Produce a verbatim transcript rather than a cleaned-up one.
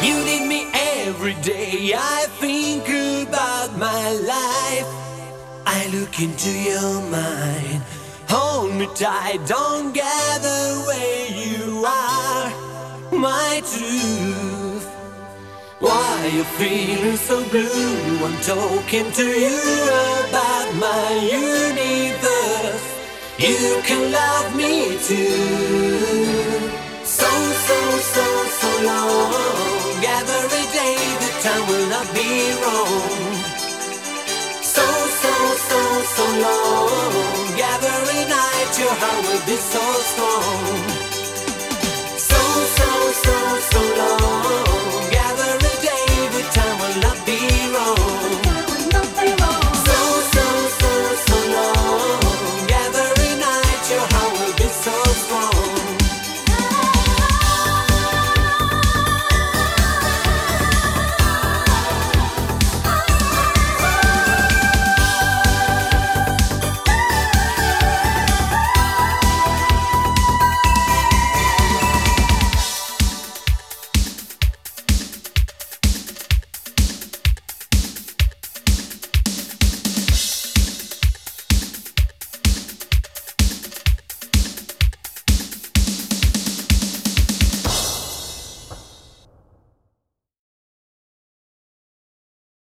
You need me every day. I think about my life. I look into your mind. Hold me tight, don't gather where you are. My truth. Why you feeling so blue? I'm talking to you about my universe. You can love me too. So, so, so, so long. Every day the time will not be wrong. So, so, so, so long. Every night your heart will be so strong.